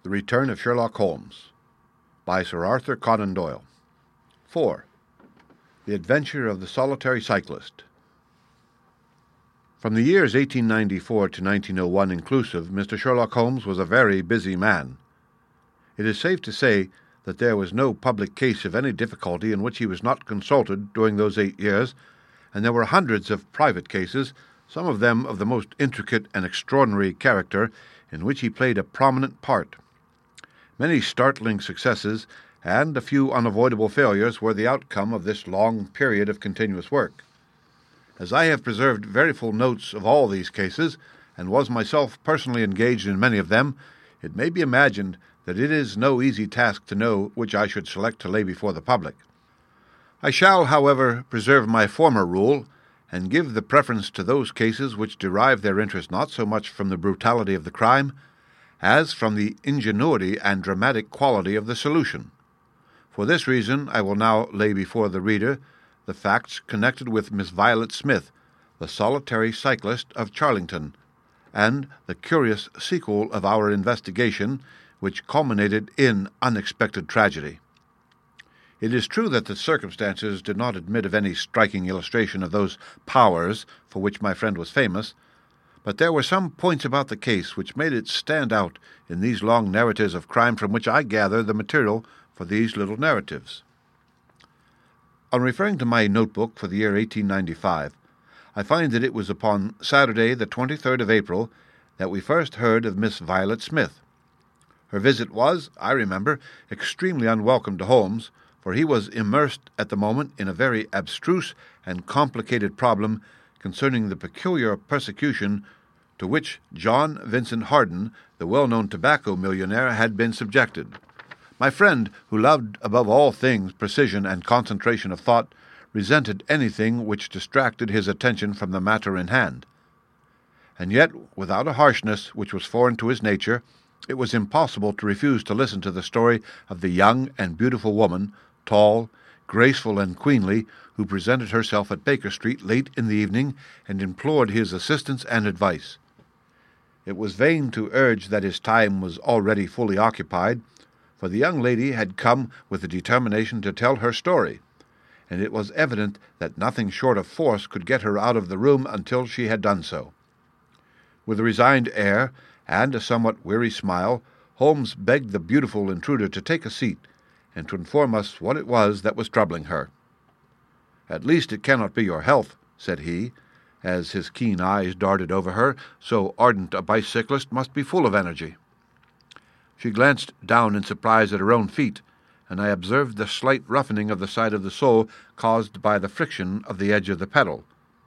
The Return of Sherlock Holmes by Sir Arthur Conan Doyle. 4. The Adventure of the Solitary Cyclist. From the years 1894 to 1901 inclusive, Mr. Sherlock Holmes was a very busy man. It is safe to say that there was no public case of any difficulty in which he was not consulted during those 8 years, and there were hundreds of private cases, some of them of the most intricate and extraordinary character, in which he played a prominent part. Many startling successes and a few unavoidable failures were the outcome of this long period of continuous work. As I have preserved very full notes of all these cases, and was myself personally engaged in many of them, it may be imagined that it is no easy task to know which I should select to lay before the public. I shall, however, preserve my former rule, and give the preference to those cases which derive their interest not so much from the brutality of the crime, as from the ingenuity and dramatic quality of the solution. For this reason I will now lay before the reader the facts connected with Miss Violet Smith, the solitary cyclist of Charlington, and the curious sequel of our investigation, which culminated in unexpected tragedy. It is true that the circumstances did not admit of any striking illustration of those powers for which my friend was famous, but there were some points about the case which made it stand out in these long narratives of crime from which I gather the material for these little narratives. On referring to my notebook for the year 1895, I find that it was upon Saturday, the 23rd of April, that we first heard of Miss Violet Smith. Her visit was, I remember, extremely unwelcome to Holmes, for he was immersed at the moment in a very abstruse and complicated problem concerning the peculiar persecution to which John Vincent Harden, the well-known tobacco millionaire, had been subjected. My friend, who loved above all things precision and concentration of thought, resented anything which distracted his attention from the matter in hand. And yet, without a harshness which was foreign to his nature, it was impossible to refuse to listen to the story of the young and beautiful woman, tall, graceful, and queenly, who presented herself at Baker Street late in the evening and implored his assistance and advice. It was vain to urge that his time was already fully occupied, for the young lady had come with the determination to tell her story, and it was evident that nothing short of force could get her out of the room until she had done so. With a resigned air and a somewhat weary smile, Holmes begged the beautiful intruder to take a seat, and to inform us what it was that was troubling her. "At least it cannot be your health," said he, as his keen eyes darted over her, so ardent a bicyclist must be full of energy. She glanced down in surprise at her own feet, and I observed the slight roughening of the side of the sole caused by the friction of the edge of the pedal.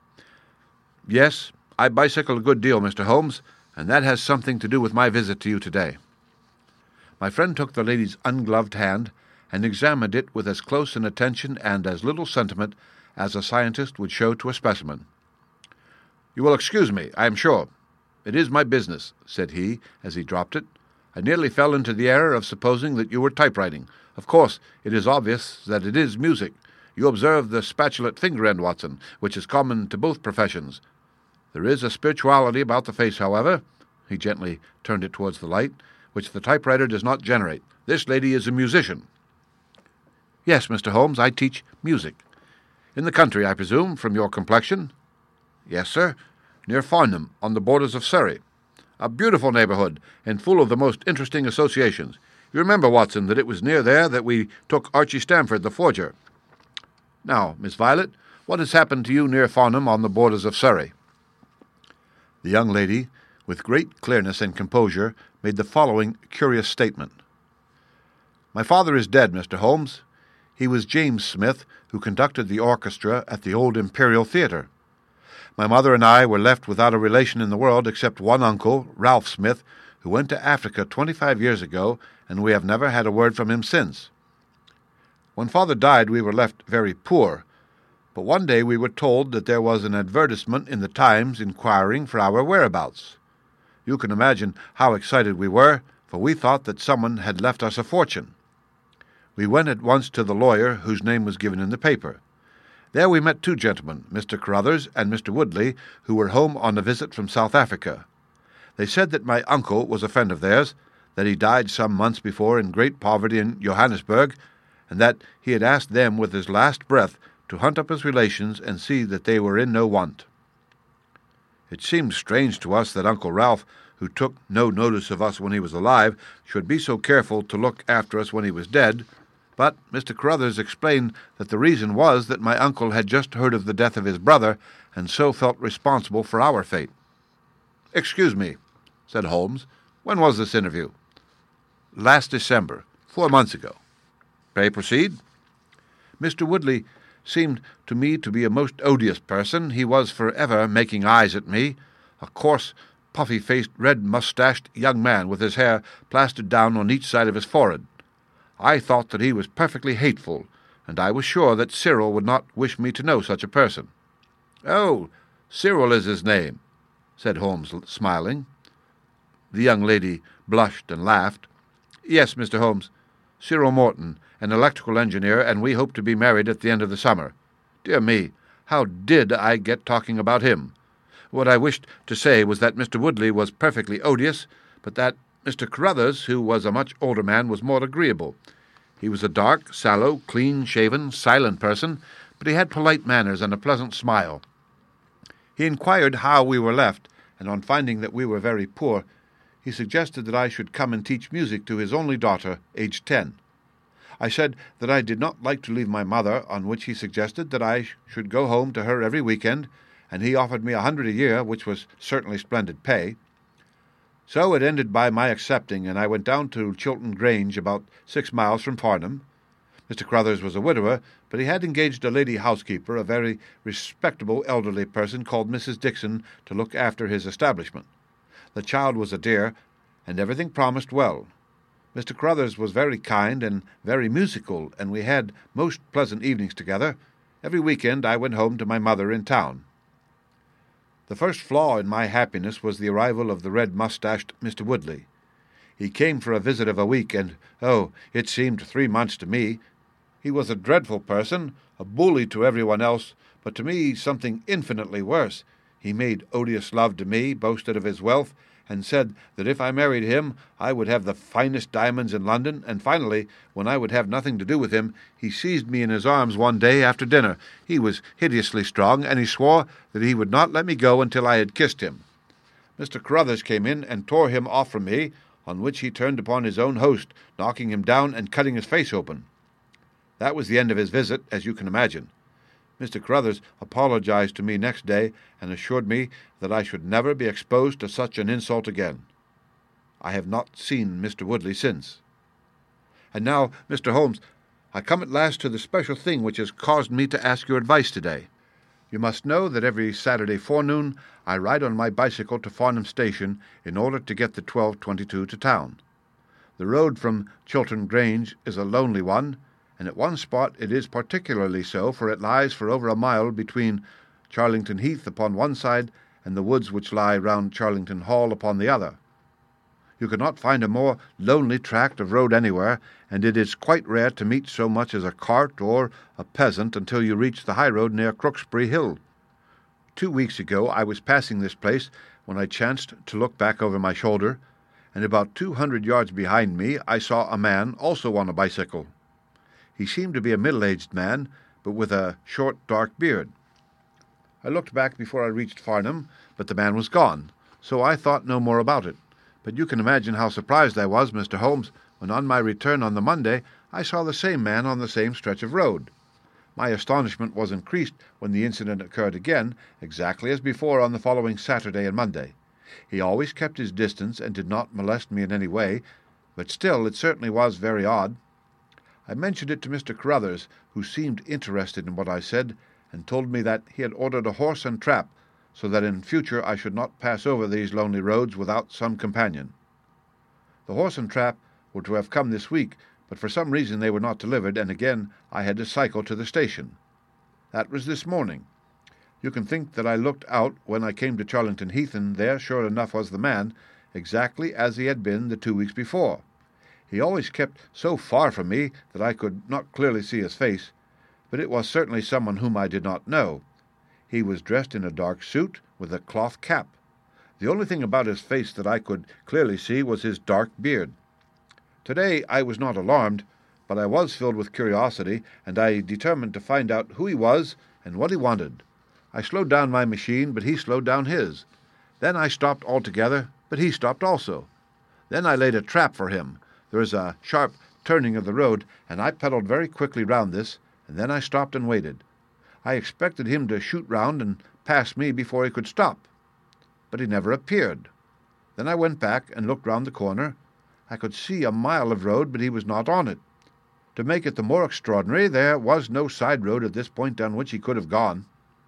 "Yes, I bicycle a good deal, Mr. Holmes, and that has something to do with my visit to you today." My friend took the lady's ungloved hand and examined it with as close an attention and as little sentiment as a scientist would show to a specimen. "You will excuse me, I am sure. It is my business," said he, as he dropped it. "I nearly fell into the error of supposing that you were typewriting. Of course, it is obvious that it is music. You observe the spatulate finger end, Watson, which is common to both professions. There is a spirituality about the face, however," he gently turned it towards the light, "which the typewriter does not generate. This lady is a musician." "Yes, Mr. Holmes, I teach music." "In the country, I presume, from your complexion?" "Yes, sir, near Farnham, on the borders of Surrey. A beautiful neighbourhood, and full of the most interesting associations. You remember, Watson, that it was near there that we took Archie Stamford, the forger. Now, Miss Violet, what has happened to you near Farnham, on the borders of Surrey?" The young lady, with great clearness and composure, made the following curious statement. "My father is dead, Mr. Holmes. He was James Smith, who conducted the orchestra at the old Imperial Theatre. My mother and I were left without a relation in the world except one uncle, Ralph Smith, who went to Africa 25 years ago, and we have never had a word from him since. When father died, we were left very poor, but one day we were told that there was an advertisement in the Times inquiring for our whereabouts. You can imagine how excited we were, for we thought that someone had left us a fortune. We went at once to the lawyer whose name was given in the paper. There we met two gentlemen, Mr. Carruthers and Mr. Woodley, who were home on a visit from South Africa. They said that my uncle was a friend of theirs, that he died some months before in great poverty in Johannesburg, and that he had asked them with his last breath to hunt up his relations and see that they were in no want. It seemed strange to us that Uncle Ralph, who took no notice of us when he was alive, should be so careful to look after us when he was dead, but Mr. Carruthers explained that the reason was that my uncle had just heard of the death of his brother, and so felt responsible for our fate. "Excuse me," said Holmes. "When was this interview?" "Last December, 4 months ago." "Pray proceed." "Mr. Woodley seemed to me to be a most odious person. He was for ever making eyes at me, a coarse, puffy-faced, red-moustached young man with his hair plastered down on each side of his forehead. I thought that he was perfectly hateful, and I was sure that Cyril would not wish me to know such a person." "Oh, Cyril is his name," said Holmes, smiling. The young lady blushed and laughed. "Yes, Mr. Holmes, Cyril Morton, an electrical engineer, and we hope to be married at the end of the summer. Dear me, how did I get talking about him? What I wished to say was that Mr. Woodley was perfectly odious, but that Mr. Carruthers, who was a much older man, was more agreeable. He was a dark, sallow, clean-shaven, silent person, but he had polite manners and a pleasant smile. He inquired how we were left, and on finding that we were very poor, he suggested that I should come and teach music to his only daughter, aged 10. I said that I did not like to leave my mother, on which he suggested that I should go home to her every weekend, and he offered me 100 a year, which was certainly splendid pay. So it ended by my accepting, and I went down to Chiltern Grange, about 6 miles from Farnham. Mr. Carruthers was a widower, but he had engaged a lady housekeeper, a very respectable elderly person called Mrs. Dixon, to look after his establishment. The child was a dear, and everything promised well. Mr. Carruthers was very kind and very musical, and we had most pleasant evenings together. Every weekend I went home to my mother in town. The first flaw in my happiness was the arrival of the red-moustached Mr. Woodley. He came for a visit of a week, and, it seemed 3 months to me. He was a dreadful person, a bully to everyone else, but to me something infinitely worse. He made odious love to me, boasted of his wealth, and said that if I married him I would have the finest diamonds in London, and finally, when I would have nothing to do with him, he seized me in his arms one day after dinner. He was hideously strong, and he swore that he would not let me go until I had kissed him. Mr. Carruthers came in and tore him off from me, on which he turned upon his own host, knocking him down and cutting his face open. That was the end of his visit, as you can imagine. Mr. Carruthers apologized to me next day and assured me that I should never be exposed to such an insult again. I have not seen Mr. Woodley since. And now, Mr. Holmes, I come at last to the special thing which has caused me to ask your advice today. You must know that every Saturday forenoon I ride on my bicycle to Farnham Station in order to get the 12:22 to town. The road from Chiltern Grange is a lonely one, and at one spot it is particularly so, for it lies for over a mile between Charlington Heath upon one side and the woods which lie round Charlington Hall upon the other. You could not find a more lonely tract of road anywhere, and it is quite rare to meet so much as a cart or a peasant until you reach the high road near Crooksbury Hill. 2 weeks ago I was passing this place when I chanced to look back over my shoulder, and about 200 yards behind me I saw a man also on a bicycle. He seemed to be a middle-aged man, but with a short, dark beard. I looked back before I reached Farnham, but the man was gone, so I thought no more about it. But you can imagine how surprised I was, Mr. Holmes, when on my return on the Monday I saw the same man on the same stretch of road. My astonishment was increased when the incident occurred again, exactly as before on the following Saturday and Monday. He always kept his distance and did not molest me in any way, but still it certainly was very odd. I mentioned it to Mr. Carruthers, who seemed interested in what I said, and told me that he had ordered a horse and trap, so that in future I should not pass over these lonely roads without some companion. The horse and trap were to have come this week, but for some reason they were not delivered, and again I had to cycle to the station. That was this morning. You can think that I looked out when I came to Charlington Heath, and there, sure enough, was the man, exactly as he had been the 2 weeks before. He always kept so far from me that I could not clearly see his face, but it was certainly someone whom I did not know. He was dressed in a dark suit with a cloth cap. The only thing about his face that I could clearly see was his dark beard. Today I was not alarmed, but I was filled with curiosity, and I determined to find out who he was and what he wanted. I slowed down my machine, but he slowed down his. Then I stopped altogether, but he stopped also. Then I laid a trap for him. There is a sharp turning of the road, and I pedalled very quickly round this, and then I stopped and waited. I expected him to shoot round and pass me before he could stop, but he never appeared. Then I went back and looked round the corner. I could see a mile of road, but he was not on it. To make it the more extraordinary, there was no side road at this point down which he could have gone.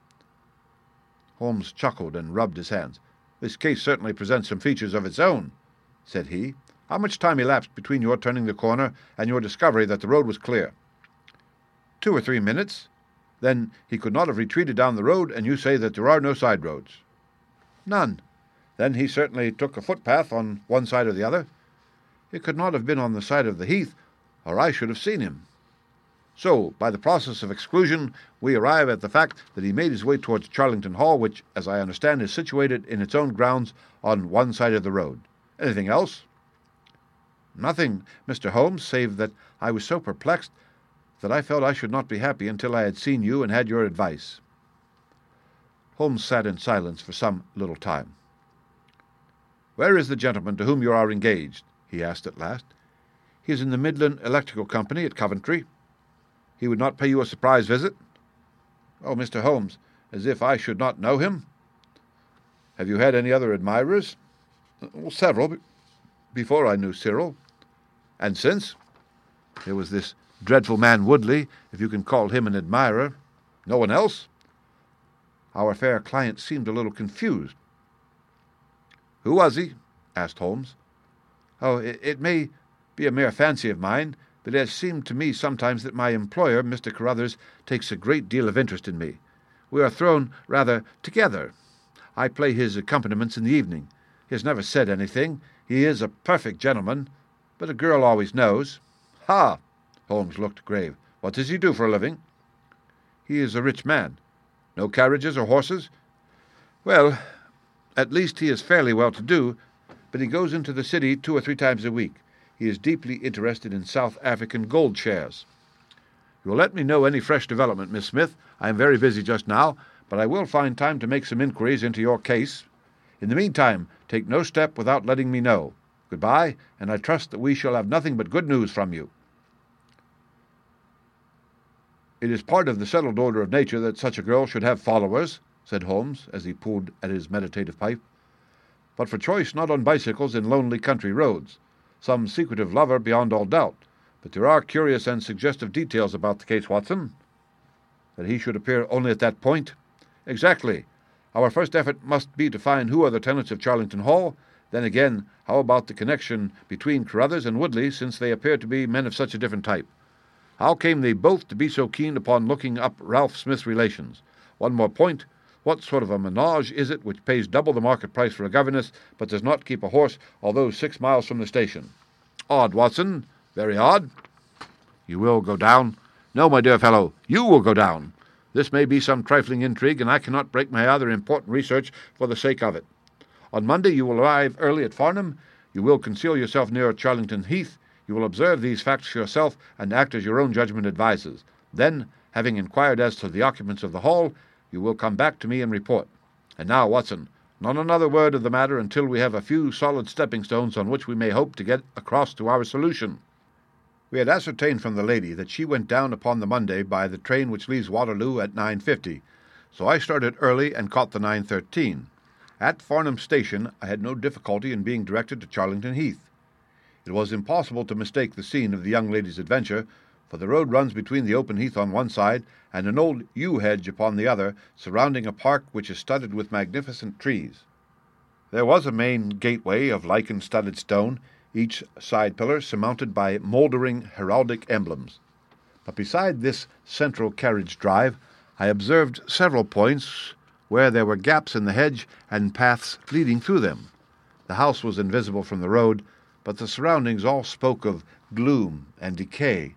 Holmes chuckled and rubbed his hands. "This case certainly presents some features of its own," said he. "How much time elapsed between your turning the corner and your discovery that the road was clear?" 2 or 3 minutes. Then he could not have retreated down the road, and you say that there are no side roads?" "None." "Then he certainly took a footpath on one side or the other?" "It could not have been on the side of the heath, or I should have seen him." "So, by the process of exclusion, we arrive at the fact that he made his way towards Charlington Hall, which, as I understand, is situated in its own grounds on one side of the road. Anything else?" "Nothing, Mr. Holmes, save that I was so perplexed that I felt I should not be happy until I had seen you and had your advice." Holmes sat in silence for some little time. "Where is the gentleman to whom you are engaged?" he asked at last. "He is in the Midland Electrical Company at Coventry." "He would not pay you a surprise visit?" "Oh, Mr. Holmes, as if I should not know him." "Have you had any other admirers?" "Several, before I knew Cyril." "And since?" "There was this dreadful man Woodley, if you can call him an admirer." "No one else?" Our fair client seemed a little confused. "Who was he?" asked Holmes. "Oh, it may be a mere fancy of mine, but it has seemed to me sometimes that my employer, Mr. Carruthers, takes a great deal of interest in me. We are thrown rather together. I play his accompaniments in the evening. He has never said anything. He is a perfect gentleman, but a girl always knows." "Ha!" Holmes looked grave. "What does he do for a living?" "He is a rich man." "No carriages or horses?" "Well, at least he is fairly well-to-do, but he goes into the city 2 or 3 times a week. He is deeply interested in South African gold shares." "You will let me know any fresh development, Miss Smith. I am very busy just now, but I will find time to make some inquiries into your case. In the meantime, take no step without letting me know. Good-bye, and I trust that we shall have nothing but good news from you." "It is part of the settled order of nature that such a girl should have followers," said Holmes, as he pulled at his meditative pipe. "But for choice not on bicycles in lonely country roads. Some secretive lover beyond all doubt. But there are curious and suggestive details about the case, Watson." "That he should appear only at that point?" "Exactly. Our first effort must be to find who are the tenants of Charlington Hall. Then again, how about the connection between Carruthers and Woodley, since they appear to be men of such a different type? How came they both to be so keen upon looking up Ralph Smith's relations? One more point. What sort of a menage is it which pays double the market price for a governess, but does not keep a horse, although 6 miles from the station? Odd, Watson, very odd." "You will go down?" "No, my dear fellow, you will go down. This may be some trifling intrigue, and I cannot break my other important research for the sake of it. On Monday you will arrive early at Farnham. You will conceal yourself near Charlington Heath. You will observe these facts yourself, and act as your own judgment advises. Then, having inquired as to the occupants of the hall, you will come back to me and report. And now, Watson, not another word of the matter until we have a few solid stepping-stones on which we may hope to get across to our solution." We had ascertained from the lady that she went down upon the Monday by the train which leaves Waterloo at 9:50, so I started early and caught the 9:13. At Farnham Station I had no difficulty in being directed to Charlington Heath. It was impossible to mistake the scene of the young lady's adventure, for the road runs between the open heath on one side and an old yew hedge upon the other, surrounding a park which is studded with magnificent trees. There was a main gateway of lichen-studded stone, each side pillar surmounted by mouldering heraldic emblems. But beside this central carriage drive I observed several points where there were gaps in the hedge and paths leading through them. The house was invisible from the road, but the surroundings all spoke of gloom and decay.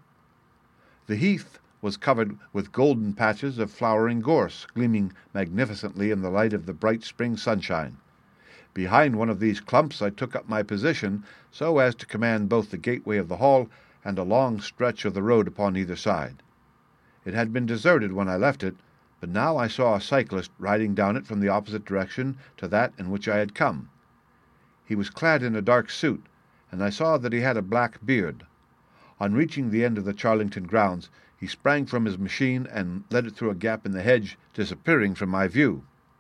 The heath was covered with golden patches of flowering gorse, gleaming magnificently in the light of the bright spring sunshine. Behind one of these clumps I took up my position so as to command both the gateway of the hall and a long stretch of the road upon either side. It had been deserted when I left it, but now I saw a cyclist riding down it from the opposite direction to that in which I had come. He was clad in a dark suit, and I saw that he had a black beard. On reaching the end of the Charlington grounds, he sprang from his machine and led it through a gap in the hedge, disappearing from my view.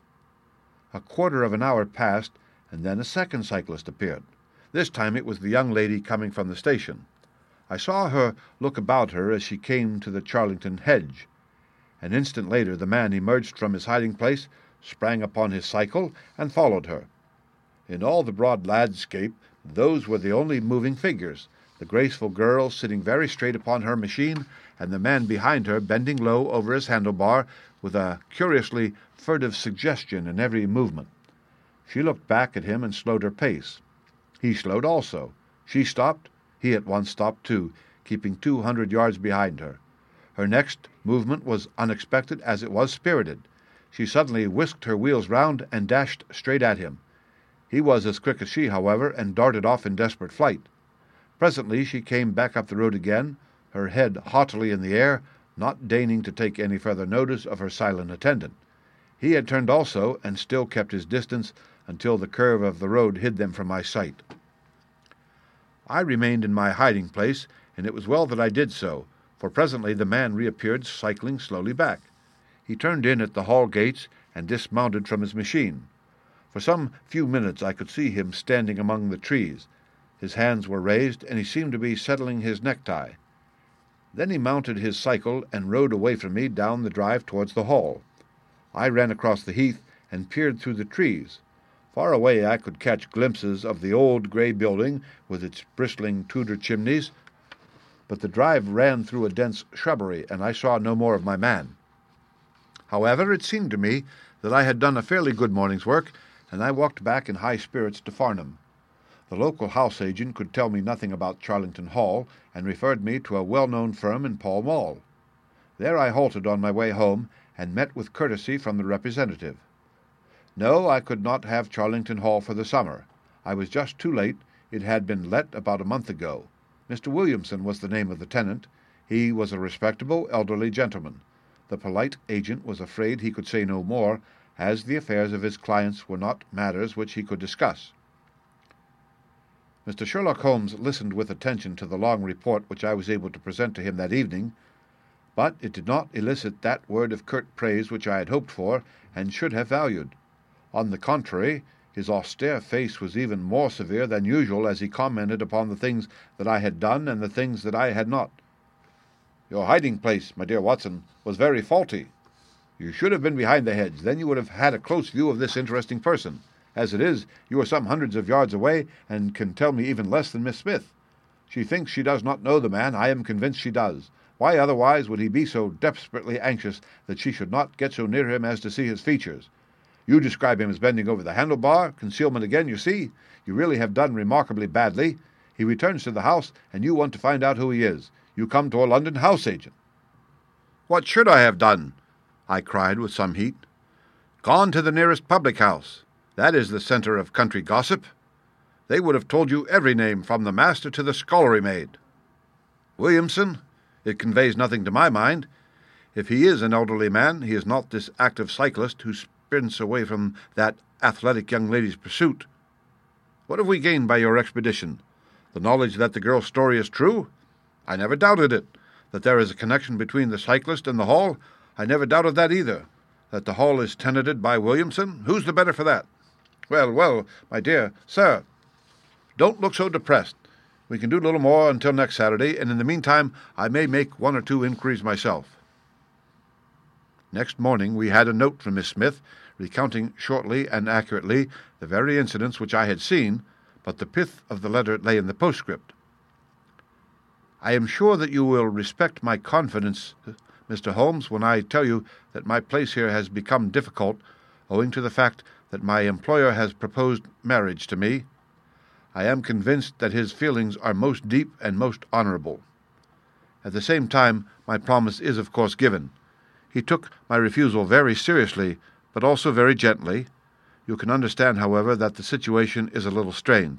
A quarter of an hour passed, and then a second cyclist appeared. This time it was the young lady coming from the station. I saw her look about her as she came to the Charlington hedge. An instant later the man emerged from his hiding-place, sprang upon his cycle, and followed her. In all the broad landscape, those were the only moving figures, the graceful girl sitting very straight upon her machine, and the man behind her bending low over his handlebar with a curiously furtive suggestion in every movement. She looked back at him and slowed her pace. He slowed also. She stopped. He at once stopped too, keeping 200 yards behind her. Her next movement was unexpected as it was spirited. She suddenly whisked her wheels round and dashed straight at him. He was as quick as she, however, and darted off in desperate flight. Presently she came back up the road again, her head haughtily in the air, not deigning to take any further notice of her silent attendant. He had turned also, and still kept his distance until the curve of the road hid them from my sight. I remained in my hiding-place, and it was well that I did so, for presently the man reappeared, cycling slowly back. He turned in at the hall gates and dismounted from his machine. For some few minutes I could see him standing among the trees. His hands were raised, and he seemed to be settling his necktie. Then he mounted his cycle and rode away from me down the drive towards the hall. I ran across the heath and peered through the trees. Far away I could catch glimpses of the old grey building with its bristling Tudor chimneys, but the drive ran through a dense shrubbery, and I saw no more of my man. However, it seemed to me that I had done a fairly good morning's work, and I walked back in high spirits to Farnham. The local house agent could tell me nothing about Charlington Hall, and referred me to a well-known firm in Pall Mall. There I halted on my way home, and met with courtesy from the representative. No, I could not have Charlington Hall for the summer. I was just too late. It had been let about a month ago. Mr. Williamson was the name of the tenant. He was a respectable, elderly gentleman. The polite agent was afraid he could say no more, as the affairs of his clients were not matters which he could discuss. Mr. Sherlock Holmes listened with attention to the long report which I was able to present to him that evening, but it did not elicit that word of curt praise which I had hoped for and should have valued. On the contrary, his austere face was even more severe than usual as he commented upon the things that I had done and the things that I had not. "Your hiding-place, my dear Watson, was very faulty. You should have been behind the hedge. Then you would have had a close view of this interesting person. As it is, you are some hundreds of yards away, and can tell me even less than Miss Smith. She thinks she does not know the man. I am convinced she does. Why otherwise would he be so desperately anxious that she should not get so near him as to see his features? You describe him as bending over the handlebar. Concealment again, you see. You really have done remarkably badly. He returns to the house, and you want to find out who he is. You come to a London house agent." "What should I have done?" I cried with some heat. "Gone to the nearest public-house. That is the centre of country gossip. They would have told you every name from the master to the scullery maid. Williamson? It conveys nothing to my mind. If he is an elderly man, he is not this active cyclist who sprints away from that athletic young lady's pursuit. What have we gained by your expedition? The knowledge that the girl's story is true? I never doubted it. That there is a connection between the cyclist and the Hall? I never doubted that either. That the Hall is tenanted by Williamson? Who's the better for that? Well, my dear sir, don't look so depressed. We can do little more until next Saturday, and in the meantime I may make one or two inquiries myself." Next morning we had a note from Miss Smith, recounting shortly and accurately the very incidents which I had seen, but the pith of the letter lay in the postscript. "I am sure that you will respect my confidence, Mr. Holmes, when I tell you that my place here has become difficult, owing to the fact that my employer has proposed marriage to me. I am convinced that his feelings are most deep and most honourable. At the same time, my promise is of course given. He took my refusal very seriously, but also very gently. You can understand, however, that the situation is a little strained."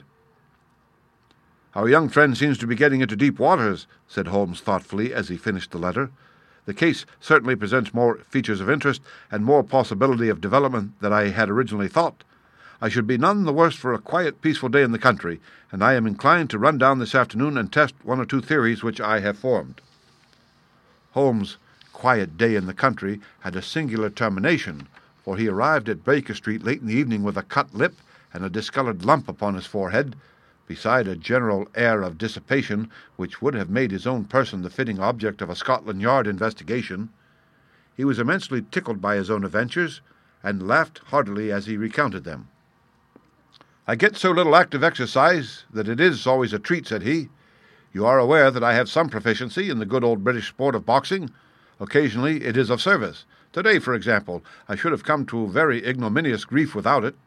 "Our young friend seems to be getting into deep waters," said Holmes thoughtfully as he finished the letter. "The case certainly presents more features of interest and more possibility of development than I had originally thought. I should be none the worse for a quiet, peaceful day in the country, and I am inclined to run down this afternoon and test one or two theories which I have formed." Holmes' quiet day in the country had a singular termination, for he arrived at Baker Street late in the evening with a cut lip and a discoloured lump upon his forehead, beside a general air of dissipation which would have made his own person the fitting object of a Scotland Yard investigation. He was immensely tickled by his own adventures, and laughed heartily as he recounted them. "I get so little active exercise that it is always a treat," said he. "You are aware that I have some proficiency in the good old British sport of boxing. Occasionally it is of service. Today, for example, I should have come to very ignominious grief without it."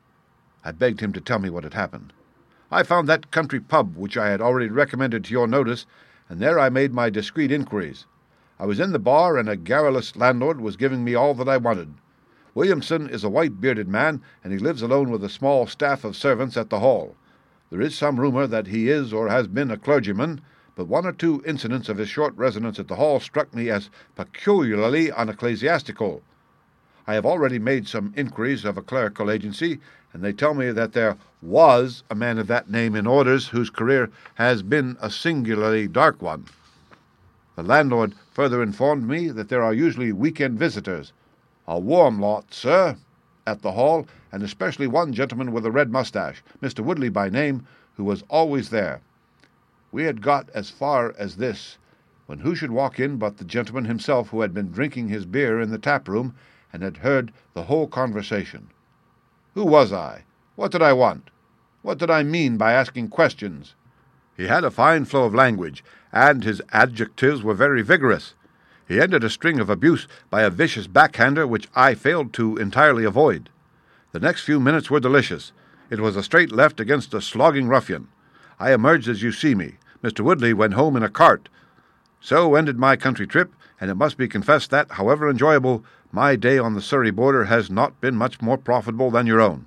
I begged him to tell me what had happened. "I found that country pub which I had already recommended to your notice, and there I made my discreet inquiries. I was in the bar, and a garrulous landlord was giving me all that I wanted. Williamson is a white-bearded man, and he lives alone with a small staff of servants at the Hall. There is some rumour that he is or has been a clergyman, but one or two incidents of his short residence at the Hall struck me as peculiarly unecclesiastical. I have already made some inquiries of a clerical agency, and they tell me that there was a man of that name in orders whose career has been a singularly dark one. The landlord further informed me that there are usually week-end visitors, a warm lot, sir, at the Hall, and especially one gentleman with a red moustache, Mr. Woodley by name, who was always there. We had got as far as this, when who should walk in but the gentleman himself, who had been drinking his beer in the tap-room, and had heard the whole conversation. Who was I? What did I want? What did I mean by asking questions? He had a fine flow of language, and his adjectives were very vigorous. He ended a string of abuse by a vicious backhander which I failed to entirely avoid. The next few minutes were delicious. It was a straight left against a slogging ruffian. I emerged as you see me. Mr. Woodley went home in a cart. So ended my country trip, and it must be confessed that, however enjoyable, my day on the Surrey border has not been much more profitable than your own."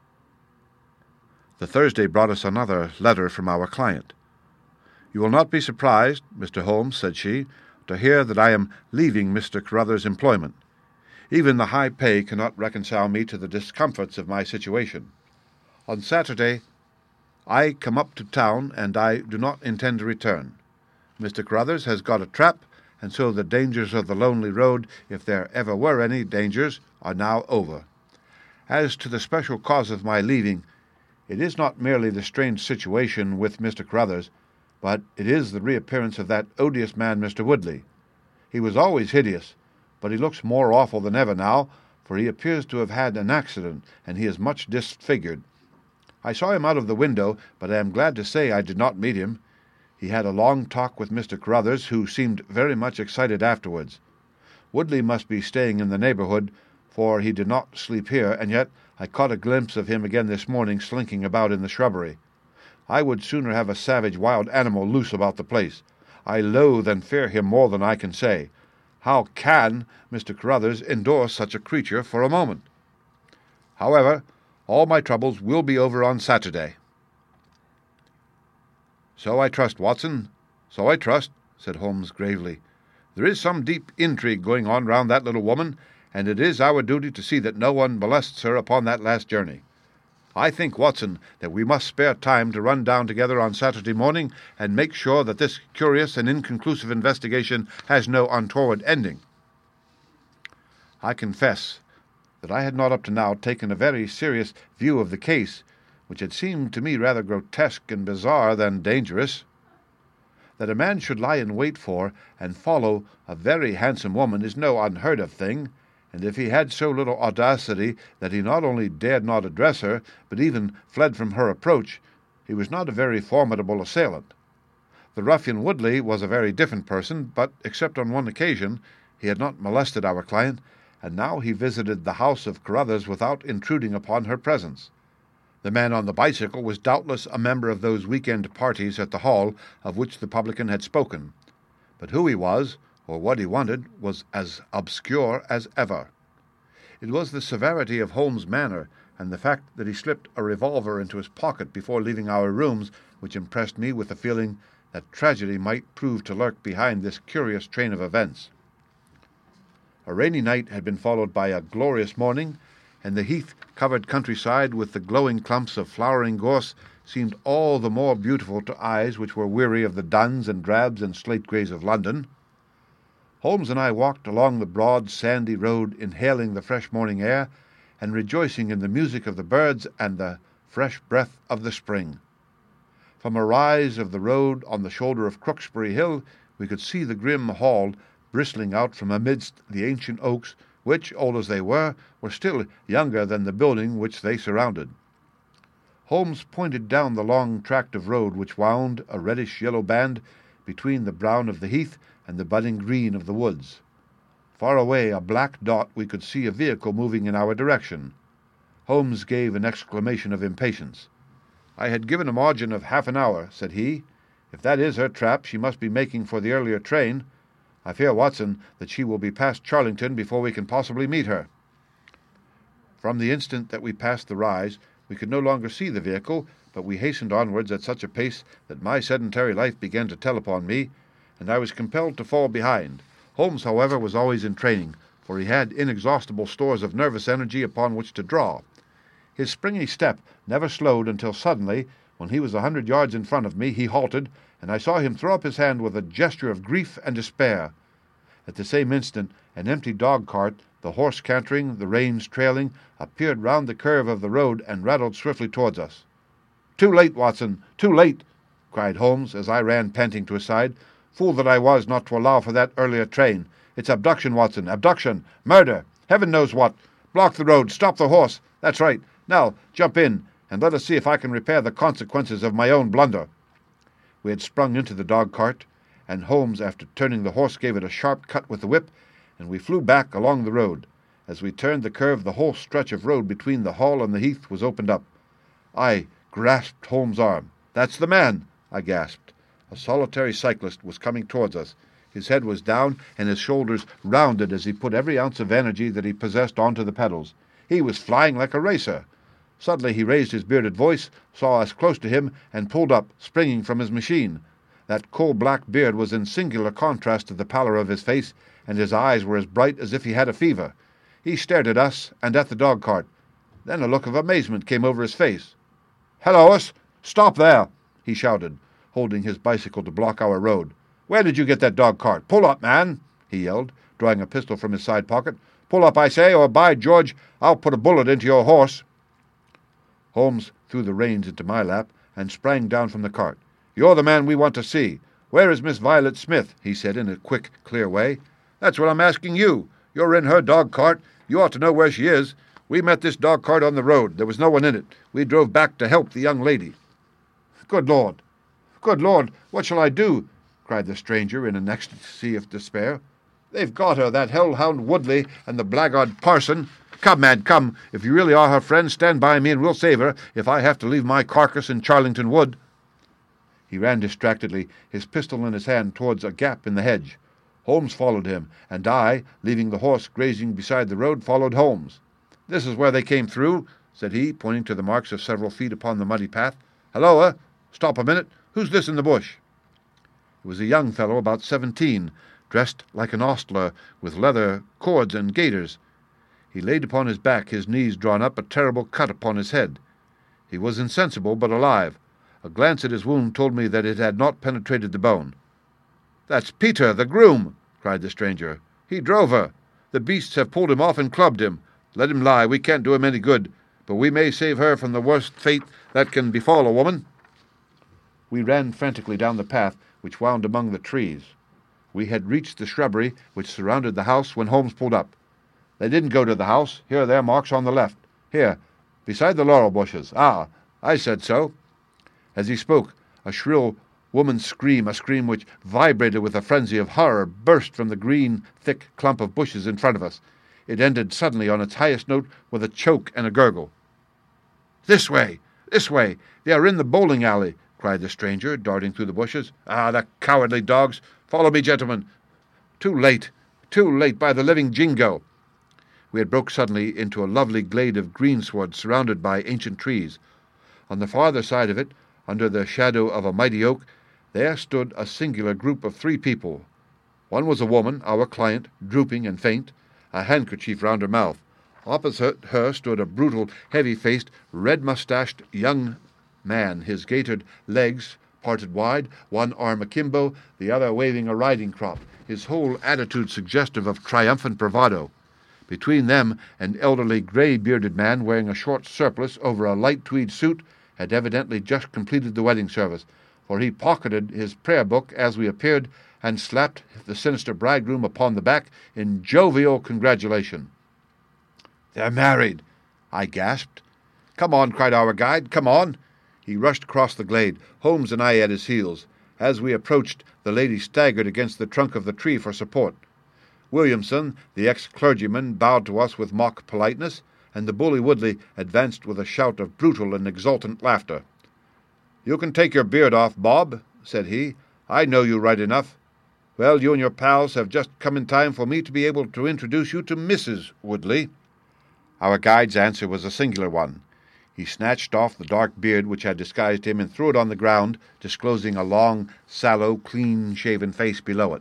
The Thursday brought us another letter from our client. "You will not be surprised, Mr. Holmes," said she, "to hear that I am leaving Mr. Carruthers' employment. Even the high pay cannot reconcile me to the discomforts of my situation. On Saturday I come up to town, and I do not intend to return. Mr. Carruthers has got a trap, and so the dangers of the lonely road, if there ever were any dangers, are now over. As to the special cause of my leaving, it is not merely the strange situation with Mr. Carruthers, but it is the reappearance of that odious man, Mr. Woodley. He was always hideous, but he looks more awful than ever now, for he appears to have had an accident, and he is much disfigured. I saw him out of the window, but I am glad to say I did not meet him. He had a long talk with Mr. Carruthers, who seemed very much excited afterwards. Woodley must be staying in the neighbourhood, for he did not sleep here, and yet I caught a glimpse of him again this morning slinking about in the shrubbery. I would sooner have a savage wild animal loose about the place. I loathe and fear him more than I can say. How can Mr. Carruthers endure such a creature for a moment? However, all my troubles will be over on Saturday." "So I trust, Watson, so I trust," said Holmes gravely. "There is some deep intrigue going on round that little woman, and it is our duty to see that no one molests her upon that last journey. I think, Watson, that we must spare time to run down together on Saturday morning and make sure that this curious and inconclusive investigation has no untoward ending." I confess that I had not up to now taken a very serious view of the case, which had seemed to me rather grotesque and bizarre than dangerous. That a man should lie in wait for and follow a very handsome woman is no unheard-of thing, and if he had so little audacity that he not only dared not address her, but even fled from her approach, he was not a very formidable assailant. The ruffian Woodley was a very different person, but, except on one occasion, he had not molested our client, and now he visited the house of Carruthers without intruding upon her presence. The man on the bicycle was doubtless a member of those week-end parties at the Hall of which the publican had spoken, but who he was, or what he wanted, was as obscure as ever. It was the severity of Holmes' manner, and the fact that he slipped a revolver into his pocket before leaving our rooms, which impressed me with the feeling that tragedy might prove to lurk behind this curious train of events. A rainy night had been followed by a glorious morning, and the heath-covered countryside with the glowing clumps of flowering gorse seemed all the more beautiful to eyes which were weary of the duns and drabs and slate-greys of London. Holmes and I walked along the broad, sandy road, inhaling the fresh morning air and rejoicing in the music of the birds and the fresh breath of the spring. From a rise of the road on the shoulder of Crooksbury Hill, we could see the grim Hall bristling out from amidst the ancient oaks, which, old as they were still younger than the building which they surrounded. Holmes pointed down the long tract of road which wound, a reddish-yellow band, between the brown of the heath and the budding green of the woods. Far away, a black dot, we could see a vehicle moving in our direction. Holmes gave an exclamation of impatience. "I had given a margin of half an hour," said he. "If that is her trap, she must be making for the earlier train. I fear, Watson, that she will be past Charlington before we can possibly meet her." From the instant that we passed the rise, we could no longer see the vehicle, but we hastened onwards at such a pace that my sedentary life began to tell upon me, and I was compelled to fall behind. Holmes, however, was always in training, for he had inexhaustible stores of nervous energy upon which to draw. His springy step never slowed until suddenly, when he was 100 yards in front of me, he halted, and I saw him throw up his hand with a gesture of grief and despair. At the same instant, an empty dog-cart, the horse cantering, the reins trailing, appeared round the curve of the road and rattled swiftly towards us. "Too late, Watson, too late!" cried Holmes, as I ran panting to his side. "Fool that I was not to allow for that earlier train. It's abduction, Watson, abduction, murder, heaven knows what. Block the road, stop the horse. That's right. Now, jump in, and let us see if I can repair the consequences of my own blunder." We had sprung into the dog-cart, and Holmes, after turning the horse, gave it a sharp cut with the whip, and we flew back along the road. As we turned the curve, the whole stretch of road between the Hall and the heath was opened up. I grasped Holmes' arm. "That's the man!" I gasped. A solitary cyclist was coming towards us. His head was down, and his shoulders rounded as he put every ounce of energy that he possessed onto the pedals. He was flying like a racer. Suddenly he raised his bearded voice, saw us close to him, and pulled up, springing from his machine. That coal-black beard was in singular contrast to the pallor of his face, and his eyes were as bright as if he had a fever. He stared at us and at the dog-cart. Then a look of amazement came over his face. "Helloas! Stop there!" he shouted, holding his bicycle to block our road. "Where did you get that dog-cart? Pull up, man!" he yelled, drawing a pistol from his side pocket. "Pull up, I say, or by George, I'll put a bullet into your horse." Holmes threw the reins into my lap and sprang down from the cart. "You're the man we want to see. Where is Miss Violet Smith?" he said in a quick, clear way. "That's what I'm asking you. You're in her dog-cart. You ought to know where she is. We met this dog-cart on the road. There was no one in it. We drove back to help the young lady." "Good Lord! Good Lord! What shall I do?" cried the stranger in an ecstasy of despair. "They've got her, that hell-hound Woodley and the blackguard parson. Come, man, come. If you really are her friend, stand by me and we'll save her, if I have to leave my carcass in Charlington Wood." He ran distractedly, his pistol in his hand, towards a gap in the hedge. Holmes followed him, and I, leaving the horse grazing beside the road, followed Holmes. "This is where they came through," said he, pointing to the marks of several feet upon the muddy path. "Halloa! Stop a minute. Who's this in the bush?" It was a young fellow about 17, dressed like an ostler, with leather cords and gaiters. He laid upon his back, his knees drawn up, a terrible cut upon his head. He was insensible, but alive. A glance at his wound told me that it had not penetrated the bone. "That's Peter, the groom!" cried the stranger. "He drove her. The beasts have pulled him off and clubbed him. Let him lie. We can't do him any good, but we may save her from the worst fate that can befall a woman." We ran frantically down the path which wound among the trees. We had reached the shrubbery which surrounded the house when Holmes pulled up. "They didn't go to the house. Here are their marks on the left. Here, beside the laurel bushes. Ah, I said so." As he spoke, a shrill woman's scream, a scream which vibrated with a frenzy of horror, burst from the green, thick clump of bushes in front of us. It ended suddenly on its highest note with a choke and a gurgle. "This way! This way! They are in the bowling alley!" cried the stranger, darting through the bushes. "Ah, the cowardly dogs! Follow me, gentlemen! Too late! Too late, by the living jingo!" we had broke suddenly into a lovely glade of greensward surrounded by ancient trees. On the farther side of it, under the shadow of a mighty oak, there stood a singular group of 3 people. One was a woman, our client, drooping and faint, a handkerchief round her mouth. Opposite her stood a brutal, heavy-faced, red-moustached young man, his gaitered legs parted wide, one arm akimbo, the other waving a riding crop, his whole attitude suggestive of triumphant bravado. Between them, an elderly, grey-bearded man wearing a short surplice over a light tweed suit had evidently just completed the wedding service, for he pocketed his prayer book as we appeared and slapped the sinister bridegroom upon the back in jovial congratulation. "They're married," I gasped. "Come on," cried our guide, "come on." He rushed across the glade, Holmes and I at his heels. As we approached, the lady staggered against the trunk of the tree for support. Williamson, the ex-clergyman, bowed to us with mock politeness, and the bully Woodley advanced with a shout of brutal and exultant laughter. "You can take your beard off, Bob," said he. "I know you right enough. Well, you and your pals have just come in time for me to be able to introduce you to Mrs. Woodley." Our guide's answer was a singular one. He snatched off the dark beard which had disguised him and threw it on the ground, disclosing a long, sallow, clean-shaven face below it.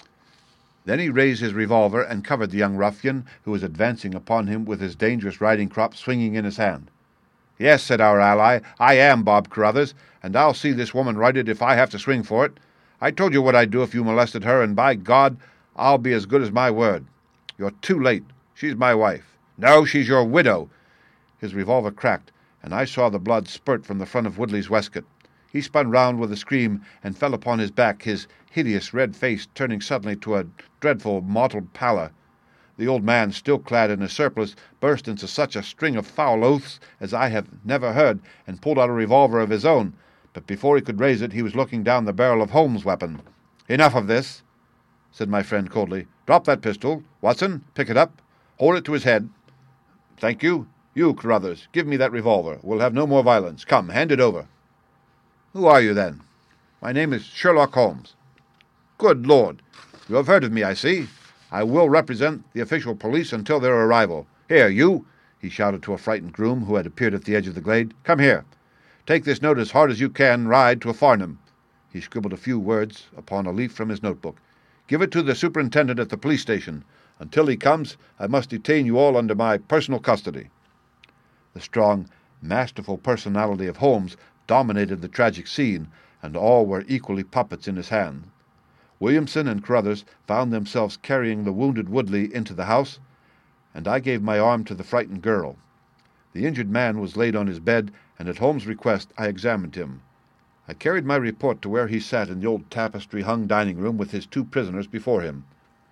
Then he raised his revolver and covered the young ruffian, who was advancing upon him with his dangerous riding crop swinging in his hand. "Yes," said our ally, "I am Bob Carruthers, and I'll see this woman righted if I have to swing for it. I told you what I'd do if you molested her, and by God, I'll be as good as my word. You're too late. She's my wife. No, she's your widow." His revolver cracked, and I saw the blood spurt from the front of Woodley's waistcoat. He spun round with a scream and fell upon his back, his hideous red face turning suddenly to a dreadful mottled pallor. The old man, still clad in his surplice, burst into such a string of foul oaths as I have never heard, and pulled out a revolver of his own, but before he could raise it he was looking down the barrel of Holmes' weapon. "Enough of this," said my friend coldly. "Drop that pistol. Watson, pick it up. Hold it to his head. Thank you. You, Carruthers, give me that revolver. We'll have no more violence. Come, hand it over." "Who are you, then?" "My name is Sherlock Holmes." "Good Lord! You have heard of me, I see. I will represent the official police until their arrival. Here, you," he shouted to a frightened groom who had appeared at the edge of the glade. "Come here. Take this note as hard as you can. Ride to Farnham." He scribbled a few words upon a leaf from his notebook. "Give it to the superintendent at the police station. Until he comes, I must detain you all under my personal custody." The strong, masterful personality of Holmes dominated the tragic scene, and all were equally puppets in his hand. Williamson and Carruthers found themselves carrying the wounded Woodley into the house, and I gave my arm to the frightened girl. The injured man was laid on his bed, and at Holmes' request I examined him. I carried my report to where he sat in the old tapestry-hung dining-room with his 2 prisoners before him.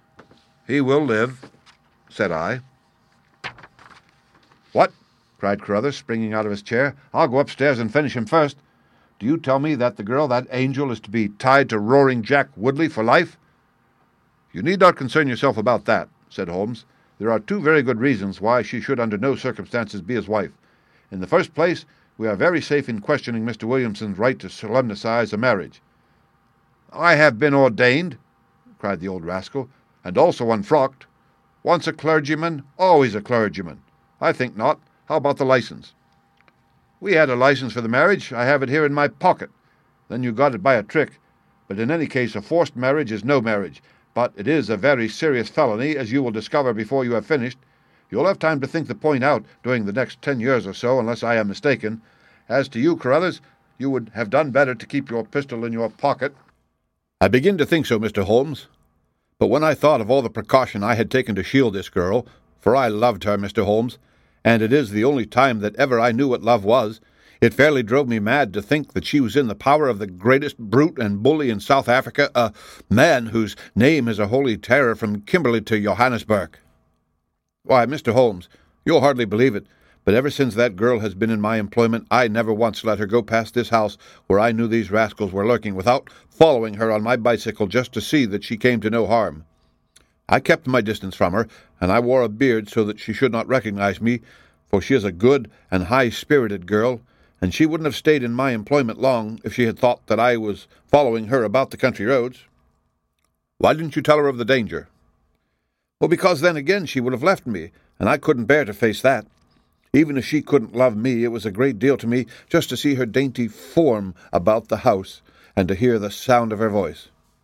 "He will live," said I. "What?" cried Carruthers, springing out of his chair. "I'll go upstairs and finish him first. Do you tell me that the girl, that angel, is to be tied to Roaring Jack Woodley for life?" "You need not concern yourself about that," said Holmes. "There are 2 very good reasons why she should under no circumstances be his wife. In the first place, we are very safe in questioning Mr. Williamson's right to solemnize a marriage." "I have been ordained," cried the old rascal, "and also unfrocked. Once a clergyman, always a clergyman. I think not. How about the license?" "We had a license for the marriage. I have it here in my pocket. Then you got it by a trick. But in any case, a forced marriage is no marriage. But it is a very serious felony, as you will discover before you have finished. You'll have time to think the point out during the next 10 years or so, unless I am mistaken. As to you, Carruthers, you would have done better to keep your pistol in your pocket." "I begin to think so, Mr. Holmes. But when I thought of all the precaution I had taken to shield this girl, for I loved her, Mr. Holmes, and it is the only time that ever I knew what love was, it fairly drove me mad to think that she was in the power of the greatest brute and bully in South Africa, a man whose name is a holy terror from Kimberley to Johannesburg. Why, Mr. Holmes, you'll hardly believe it, but ever since that girl has been in my employment, I never once let her go past this house where I knew these rascals were lurking without following her on my bicycle just to see that she came to no harm. I kept my distance from her, and I wore a beard so that she should not recognize me, for she is a good and high-spirited girl, and she wouldn't have stayed in my employment long if she had thought that I was following her about the country roads." "Why didn't you tell her of the danger?" Well, because then again she would have left me, and I couldn't bear to face that. Even if she couldn't love me, it was a great deal to me just to see her dainty form about the house, and to hear the sound of her voice.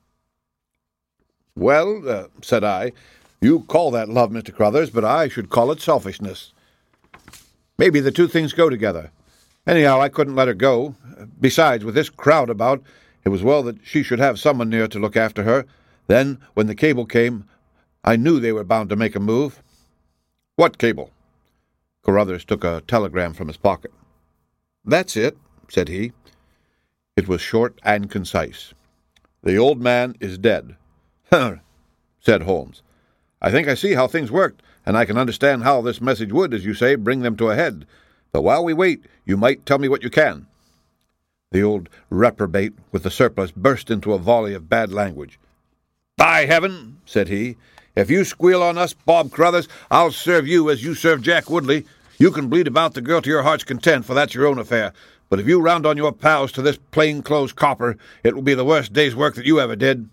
Well, said I, you call that love, Mr. Crothers, but I should call it selfishness. Maybe the two things go together. Anyhow, I couldn't let her go. Besides, with this crowd about, it was well that she should have someone near to look after her. Then, when the cable came, I knew they were bound to make a move. What cable? Carruthers took a telegram from his pocket. That's it, said he. It was short and concise. The old man is dead. Said Holmes. I think I see how things worked, and I can understand how this message would, as you say, bring them to a head. But while we wait, you might tell me what you can. The old reprobate with the surplice burst into a volley of bad language. By heaven, said he, if you squeal on us, Bob Carruthers, I'll serve you as you serve Jack Woodley. You can bleed about the girl to your heart's content, for that's your own affair. But if you round on your pals to this plain-clothes copper, it will be the worst day's work that you ever did.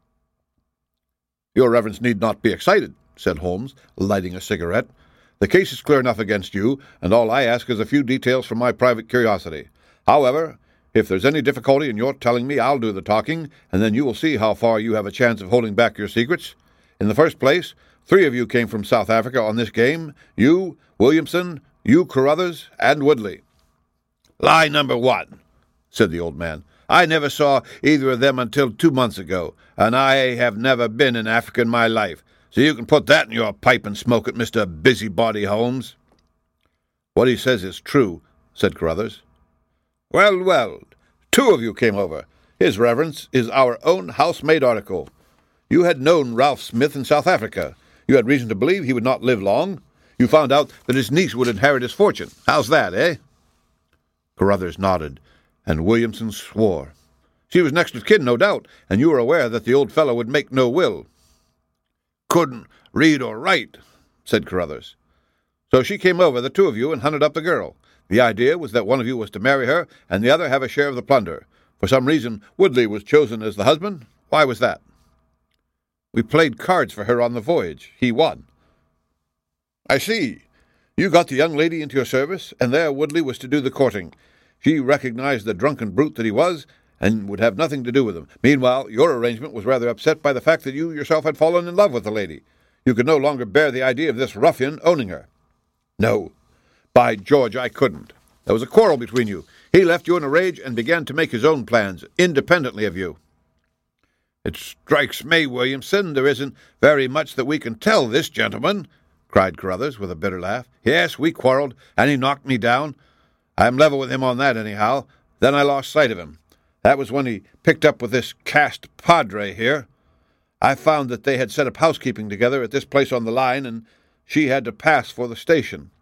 Your reverence need not be excited, said Holmes, lighting a cigarette. The case is clear enough against you, and all I ask is a few details from my private curiosity. However, if there's any difficulty in your telling me, I'll do the talking, and then you will see how far you have a chance of holding back your secrets. In the first place, 3 of you came from South Africa on this game. You, Williamson, you, Carruthers, and Woodley. Lie number 1, said the old man. I never saw either of them until 2 months ago, and I have never been in Africa in my life, so you can put that in your pipe and smoke it, Mr. Busybody Holmes. What he says is true, said Carruthers. Well, 2 of you came over. His reverence is our own house-made article. You had known Ralph Smith in South Africa. You had reason to believe he would not live long. You found out that his niece would inherit his fortune. How's that, eh? Carruthers nodded, and Williamson swore. She was next of kin, no doubt, and you were aware that the old fellow would make no will. Couldn't read or write, said Carruthers. So she came over, the 2 of you, and hunted up the girl. The idea was that one of you was to marry her, and the other have a share of the plunder. For some reason, Woodley was chosen as the husband. Why was that? We played cards for her on the voyage. He won. I see. You got the young lady into your service, and there Woodley was to do the courting. She recognized the drunken brute that he was, and would have nothing to do with him. Meanwhile, your arrangement was rather upset by the fact that you yourself had fallen in love with the lady. You could no longer bear the idea of this ruffian owning her. No, by George, I couldn't. There was a quarrel between you. He left you in a rage and began to make his own plans, independently of you. It strikes me, Williamson, there isn't very much that we can tell this gentleman, cried Carruthers with a bitter laugh. Yes, we quarreled, and he knocked me down. I'm level with him on that, anyhow. Then I lost sight of him. That was when he picked up with this cast padre here. I found that they had set up housekeeping together at this place on the line, and she had to pass for the station.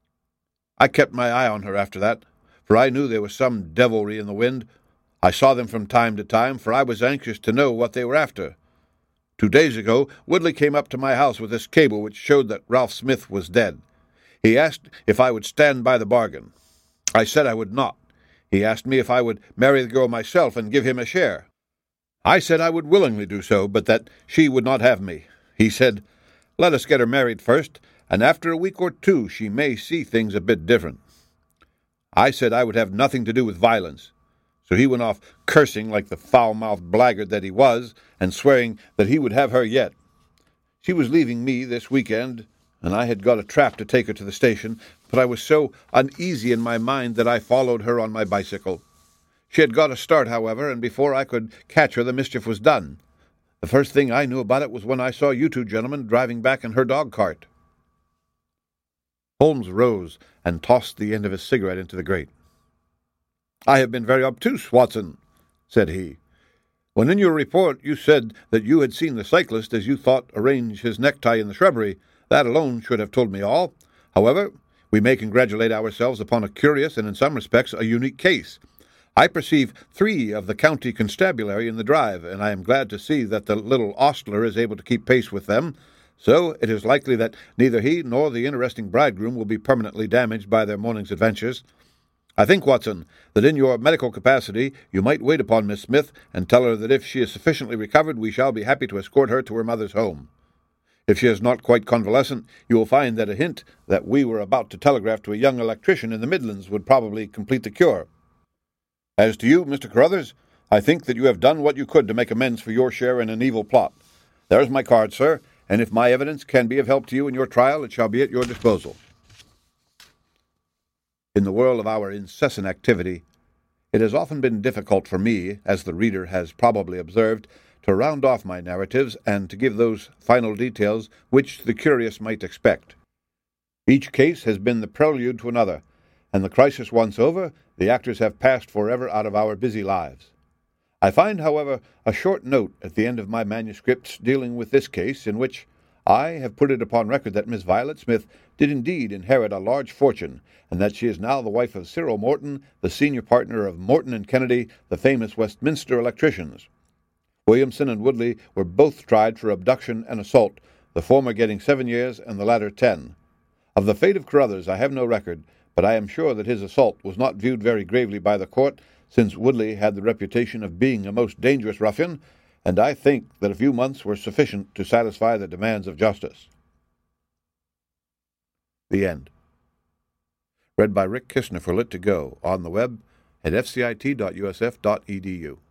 I kept my eye on her after that, for I knew there was some devilry in the wind. I saw them from time to time, for I was anxious to know what they were after. 2 days ago, Woodley came up to my house with this cable which showed that Ralph Smith was dead. He asked if I would stand by the bargain. I said I would not. He asked me if I would marry the girl myself and give him a share. I said I would willingly do so, but that she would not have me. He said, let us get her married first, and after a week or 2 she may see things a bit different. I said I would have nothing to do with violence. So he went off cursing like the foul-mouthed blackguard that he was, and swearing that he would have her yet. She was leaving me this weekend, and I had got a trap to take her to the station, but I was so uneasy in my mind that I followed her on my bicycle. She had got a start, however, and before I could catch her the mischief was done. The first thing I knew about it was when I saw you 2 gentlemen driving back in her dog-cart. Holmes rose and tossed the end of his cigarette into the grate. I have been very obtuse, Watson, said he. When in your report you said that you had seen the cyclist as you thought arrange his necktie in the shrubbery, that alone should have told me all. However, we may congratulate ourselves upon a curious and in some respects a unique case. I perceive 3 of the county constabulary in the drive, and I am glad to see that the little ostler is able to keep pace with them, so it is likely that neither he nor the interesting bridegroom will be permanently damaged by their morning's adventures. I think, Watson, that in your medical capacity you might wait upon Miss Smith and tell her that if she is sufficiently recovered we shall be happy to escort her to her mother's home. If she is not quite convalescent, you will find that a hint that we were about to telegraph to a young electrician in the Midlands would probably complete the cure. As to you, Mr. Carruthers, I think that you have done what you could to make amends for your share in an evil plot. There is my card, sir, and if my evidence can be of help to you in your trial, it shall be at your disposal. In the whirl of our incessant activity, it has often been difficult for me, as the reader has probably observed, to round off my narratives and to give those final details which the curious might expect. Each case has been the prelude to another, and the crisis once over, the actors have passed forever out of our busy lives. I find, however, a short note at the end of my manuscripts dealing with this case, in which I have put it upon record that Miss Violet Smith did indeed inherit a large fortune, and that she is now the wife of Cyril Morton, the senior partner of Morton and Kennedy, the famous Westminster electricians. Williamson and Woodley were both tried for abduction and assault, the former getting 7 years and the latter 10. Of the fate of Carruthers I have no record, but I am sure that his assault was not viewed very gravely by the court, since Woodley had the reputation of being a most dangerous ruffian, and I think that a few months were sufficient to satisfy the demands of justice. The End. Read by Rick Kishner for Lit2Go, on the web at fcit.usf.edu.